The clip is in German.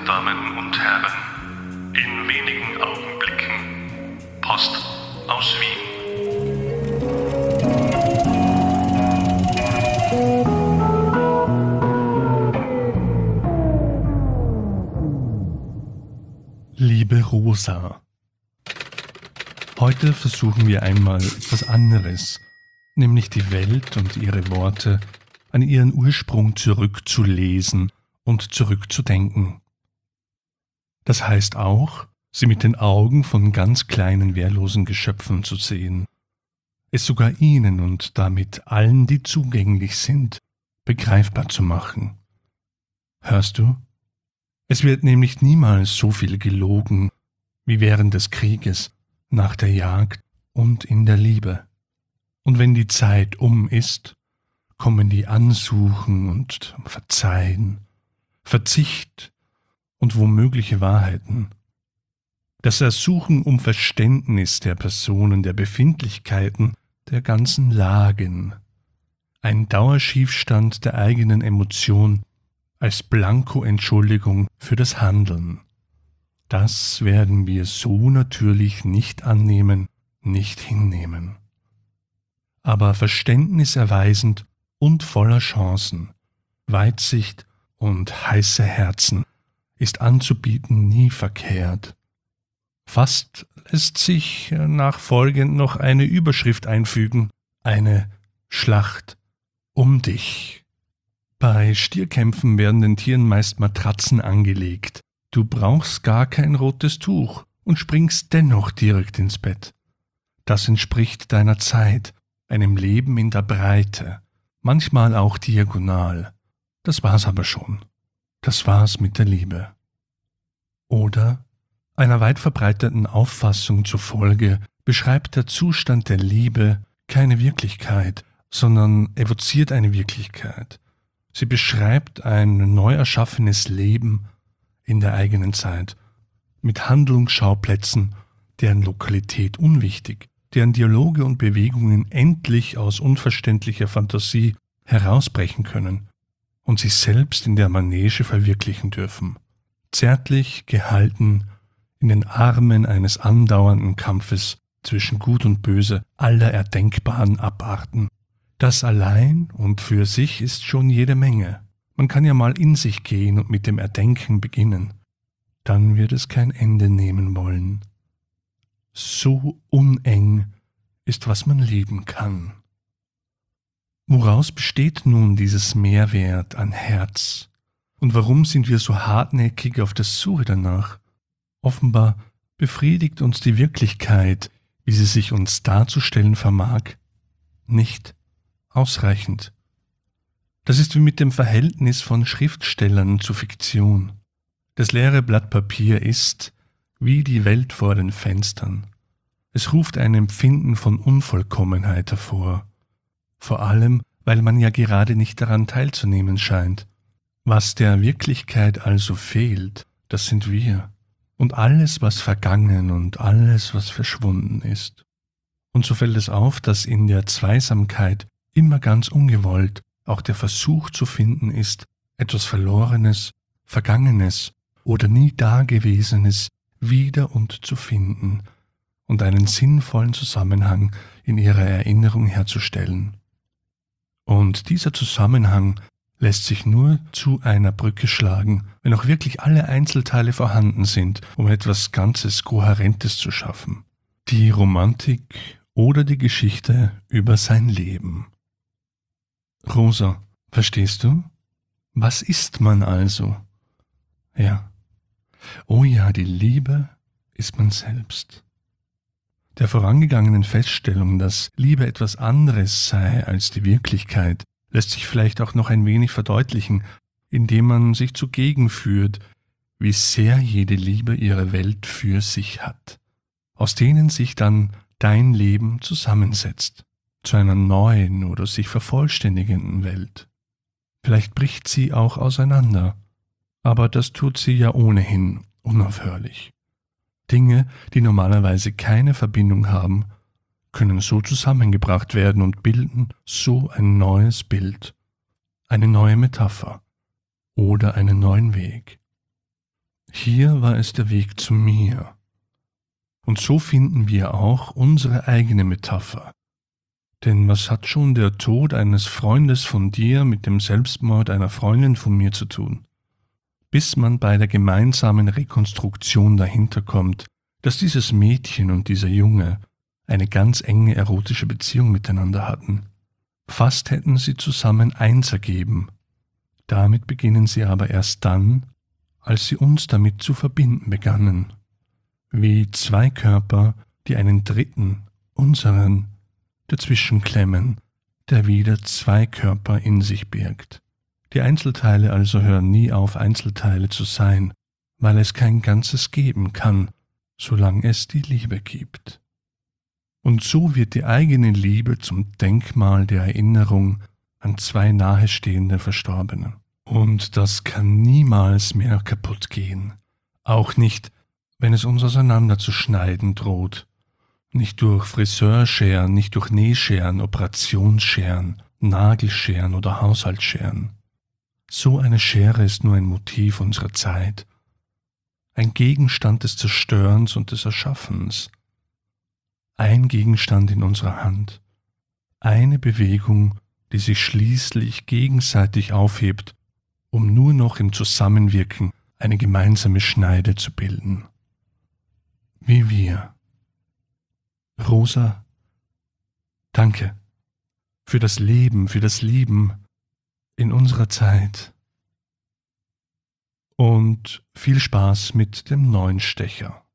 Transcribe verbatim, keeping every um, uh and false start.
Damen und Herren, in wenigen Augenblicken Post aus Wien. Liebe Rosa, heute versuchen wir einmal etwas anderes, nämlich die Welt und ihre Worte an ihren Ursprung zurückzulesen und zurückzudenken. Das heißt auch, sie mit den Augen von ganz kleinen, wehrlosen Geschöpfen zu sehen, es sogar ihnen und damit allen, die zugänglich sind, begreifbar zu machen. Hörst du? Es wird nämlich niemals so viel gelogen wie während des Krieges, nach der Jagd und in der Liebe. Und wenn die Zeit um ist, kommen die Ansuchen und Verzeihen, Verzicht und womögliche Wahrheiten. Das Ersuchen um Verständnis der Personen, der Befindlichkeiten, der ganzen Lagen. Ein Dauerschiefstand der eigenen Emotion als Blanko-Entschuldigung für das Handeln. Das werden wir so natürlich nicht annehmen, nicht hinnehmen. Aber Verständnis erweisend und voller Chancen, Weitsicht und heiße Herzen ist anzubieten nie verkehrt. Fast lässt sich nachfolgend noch eine Überschrift einfügen, eine Schlacht um dich. Bei Stierkämpfen werden den Tieren meist Matratzen angelegt. Du brauchst gar kein rotes Tuch und springst dennoch direkt ins Bett. Das entspricht deiner Zeit, einem Leben in der Breite, manchmal auch diagonal. Das war's aber schon. Das war's mit der Liebe. Oder, einer weit verbreiteten Auffassung zufolge, beschreibt der Zustand der Liebe keine Wirklichkeit, sondern evoziert eine Wirklichkeit. Sie beschreibt ein neu erschaffenes Leben in der eigenen Zeit, mit Handlungsschauplätzen, deren Lokalität unwichtig, deren Dialoge und Bewegungen endlich aus unverständlicher Fantasie herausbrechen können und sich selbst in der Manege verwirklichen dürfen, zärtlich gehalten in den Armen eines andauernden Kampfes zwischen Gut und Böse aller erdenkbaren Abarten. Das allein und für sich ist schon jede Menge. Man kann ja mal in sich gehen und mit dem Erdenken beginnen. Dann wird es kein Ende nehmen wollen. So uneng ist, was man lieben kann. Woraus besteht nun dieses Mehrwert an Herz? Und warum sind wir so hartnäckig auf der Suche danach? Offenbar befriedigt uns die Wirklichkeit, wie sie sich uns darzustellen vermag, nicht ausreichend. Das ist wie mit dem Verhältnis von Schriftstellern zu Fiktion. Das leere Blatt Papier ist wie die Welt vor den Fenstern. Es ruft ein Empfinden von Unvollkommenheit hervor, vor allem, weil man ja gerade nicht daran teilzunehmen scheint. Was der Wirklichkeit also fehlt, das sind wir und alles, was vergangen und alles, was verschwunden ist. Und so fällt es auf, dass in der Zweisamkeit immer ganz ungewollt auch der Versuch zu finden ist, etwas Verlorenes, Vergangenes oder nie Dagewesenes wieder und zu finden und einen sinnvollen Zusammenhang in ihrer Erinnerung herzustellen. Und dieser Zusammenhang lässt sich nur zu einer Brücke schlagen, wenn auch wirklich alle Einzelteile vorhanden sind, um etwas Ganzes Kohärentes zu schaffen. Die Romantik oder die Geschichte über sein Leben. Rosa, verstehst du? Was ist man also? Ja. Oh ja, die Liebe ist man selbst. Der vorangegangenen Feststellung, dass Liebe etwas anderes sei als die Wirklichkeit, lässt sich vielleicht auch noch ein wenig verdeutlichen, indem man sich zugegen führt, wie sehr jede Liebe ihre Welt für sich hat, aus denen sich dann dein Leben zusammensetzt, zu einer neuen oder sich vervollständigenden Welt. Vielleicht bricht sie auch auseinander, aber das tut sie ja ohnehin unaufhörlich. Dinge, die normalerweise keine Verbindung haben, können so zusammengebracht werden und bilden so ein neues Bild, eine neue Metapher oder einen neuen Weg. Hier war es der Weg zu mir. Und so finden wir auch unsere eigene Metapher. Denn was hat schon der Tod eines Freundes von dir mit dem Selbstmord einer Freundin von mir zu tun? Bis man bei der gemeinsamen Rekonstruktion dahinter kommt, dass dieses Mädchen und dieser Junge eine ganz enge erotische Beziehung miteinander hatten. Fast hätten sie zusammen eins ergeben. Damit beginnen sie aber erst dann, als sie uns damit zu verbinden begannen. Wie zwei Körper, die einen dritten, unseren, dazwischen klemmen, der wieder zwei Körper in sich birgt. Die Einzelteile also hören nie auf, Einzelteile zu sein, weil es kein Ganzes geben kann, solange es die Liebe gibt. Und so wird die eigene Liebe zum Denkmal der Erinnerung an zwei nahestehende Verstorbene. Und das kann niemals mehr kaputt gehen, auch nicht, wenn es uns auseinanderzuschneiden droht. Nicht durch Friseurscheren, nicht durch Nähscheren, Operationsscheren, Nagelscheren oder Haushaltsscheren. So eine Schere ist nur ein Motiv unserer Zeit, ein Gegenstand des Zerstörens und des Erschaffens, ein Gegenstand in unserer Hand, eine Bewegung, die sich schließlich gegenseitig aufhebt, um nur noch im Zusammenwirken eine gemeinsame Schneide zu bilden. Wie wir. Rosa, danke für das Leben, für das Lieben in unserer Zeit und viel Spaß mit dem neuen Stecher.